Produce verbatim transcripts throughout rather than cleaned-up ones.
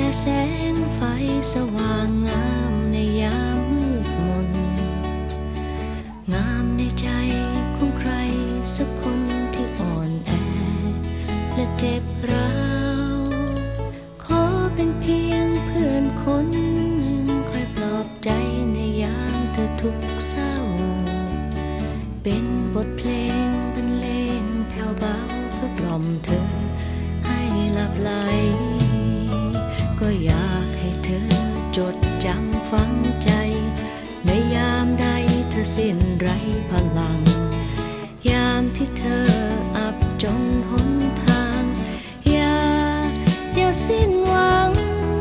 แสงไฟสว่างงามในยามมืดมนงามในใจของใครสักคนที่อ่อนแอและเจ็บร้าวขอเป็นเพียงเพื่อนคนหนึ่งคอยปลอบใจในยามเธอทุกข์เศร้าเป็นบทเพลงบรรเลงแผ่วเบาเพื่อกล่อมเธอให้หลับไหลก็อยากให้เธอจดจำฝังใจในยามใดเธอสิ้นไร้พลังยามที่เธออับจนหนทางอย่าอย่าสิ้นหวัง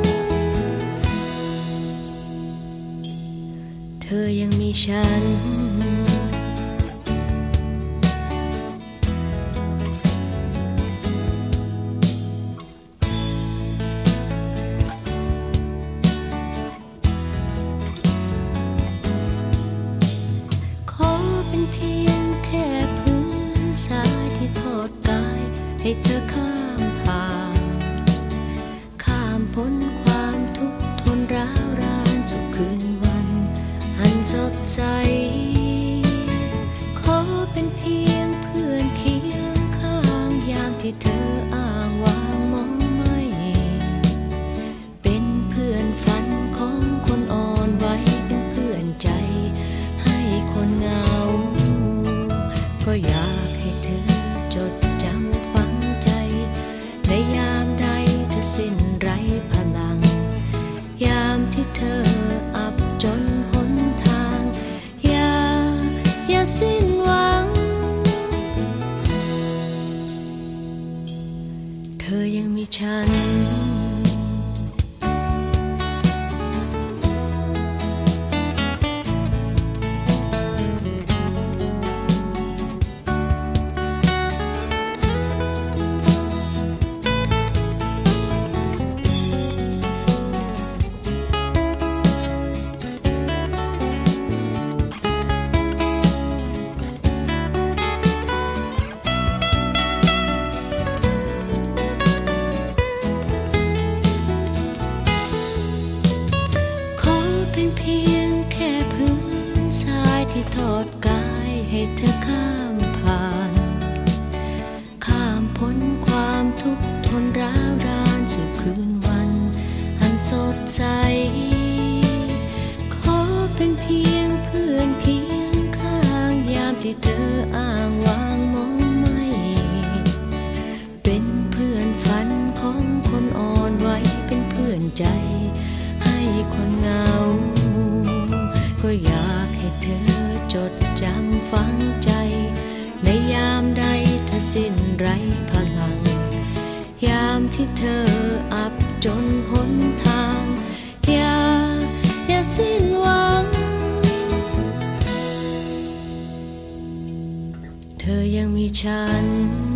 เธอยังมีฉันสายที่ทอดกายให้เธอข้ามผ่านข้ามพ้นความทุกข์ทนร้าวรานสู่คืนวันอันสดใสขอเป็นเพียงเพื่อนเคียงข้างยามที่เธออ้างว้างมองไม่เป็นเพื่อนฝันของคนอ่อนไหวเป็นเพื่อนใจให้คนเหงาก็อยากจดจำฝังใจในยามใดเธอสิ้นไร้พลังยามที่เธออับจนหนทางอย่าอย่าสิ้นหวังเธอยังมีฉันที่ทอดกายให้เธอข้ามผ่านข้ามพ้นความทุกข์ทนร้าวรานสู่คืนวันอันสดใสขอเป็นเพียงเพื่อนเคียงข้างยามที่เธออ้างว้างมองไม่เป็นเพื่อนฝันของคนอ่อนไหวเป็นเพื่อนใจให้คนเหงาก็อยากให้เธอจดจำฝังใจในยามใดเธอสิ้นไร้พลังยามที่เธออับจนหนทางอย่าอย่าสิ้นหวังเธอยังมีฉัน